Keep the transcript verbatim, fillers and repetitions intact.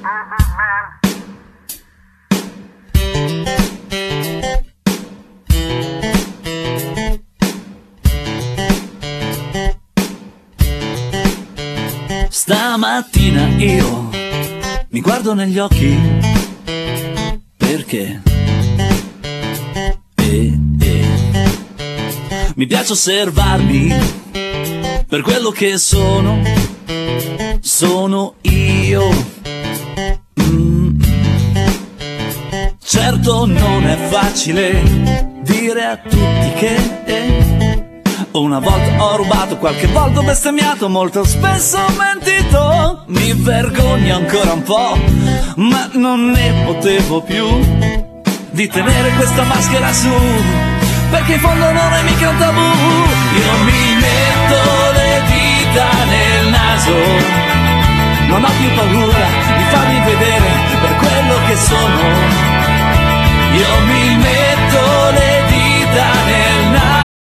Stamattina io mi guardo negli occhi perché e, e, mi piace osservarmi per quello che sono, sono io. Mm. Certo non è facile dire a tutti che eh, una volta ho rubato, qualche volta ho bestemmiato, molto spesso ho mentito. Mi vergogno ancora un po', ma non ne potevo più di tenere questa maschera su, perché in fondo non è mica un tabù. Io mi metto le dita nel naso, non ho più paura di farmi vedere per quello che sono. Io mi